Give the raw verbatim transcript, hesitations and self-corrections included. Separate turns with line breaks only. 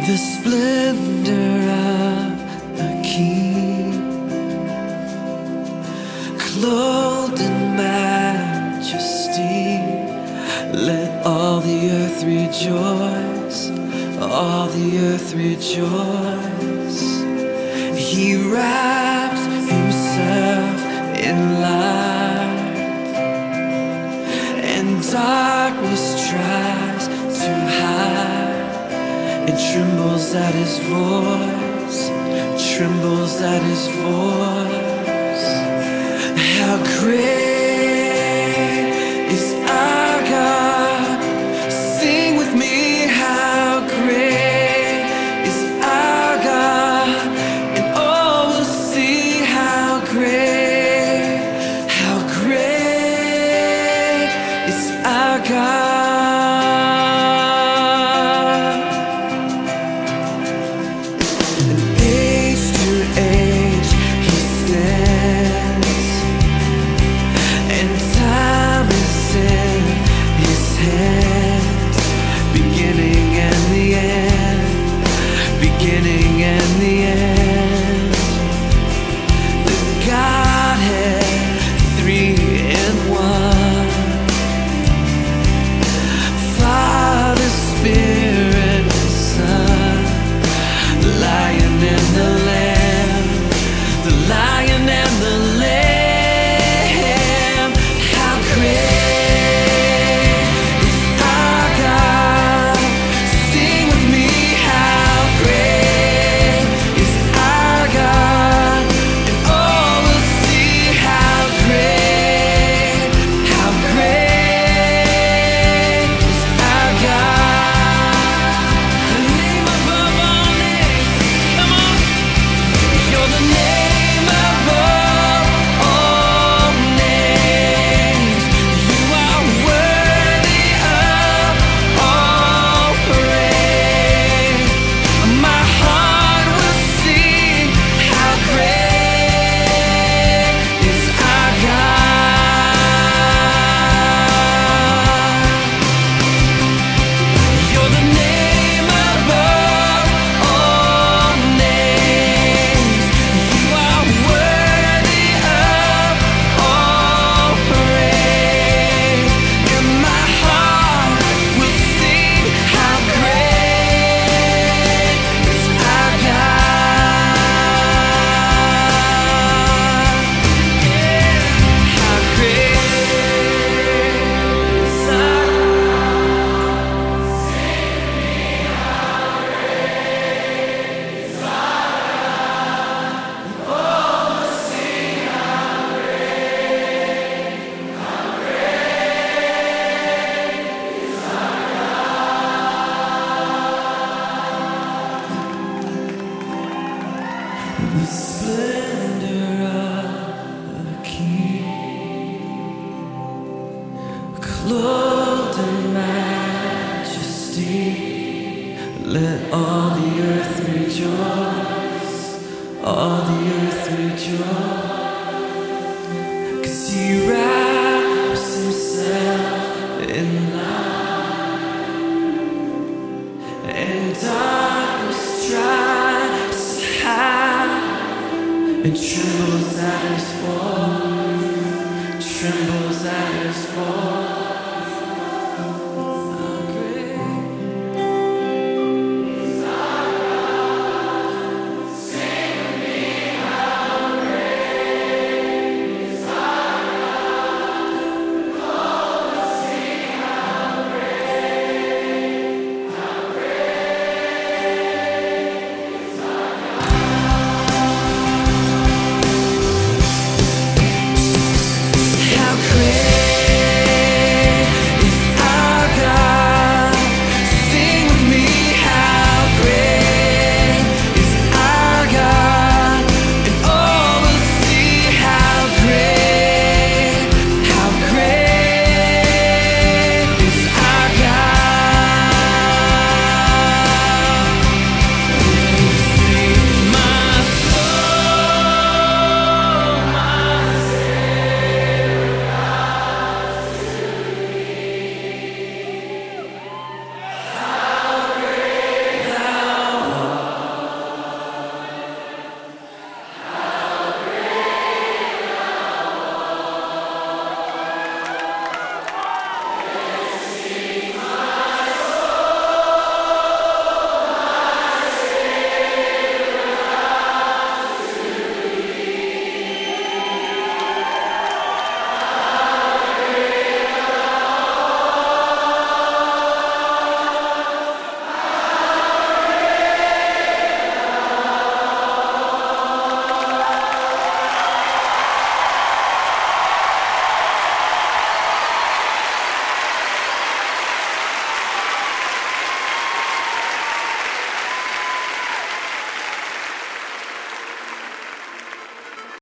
The splendor of a king, clothed in majesty. Let all the earth rejoice, all the earth rejoice. He wraps himself in light, and darkness tries to hide. It trembles at his voice, trembles at his voice. How great is our God? Sing with me, how great is our God? And all will see how great, how great is our God. Beginning and the end, the Godhead, three in one. Father, Spirit, Son, the Lion and the Lamb, the Lion and the Lamb. How great is our God? Sing with me, how great is our God, and all will see how great, how great is our God. The name above all names, come on. You're the name above all names. You are worthy of all praise. My heart will sing, how great is our God. You're the name above all names. You are worthy of all praise. And my heart will sing, how great is our God. How great is our the splendor of a king, clothed in majesty. Let all the earth rejoice, all the earth rejoice. 'Cause he wraps himself in light, and darkness tries to hide. It trembles at his voice, trembles at his voice.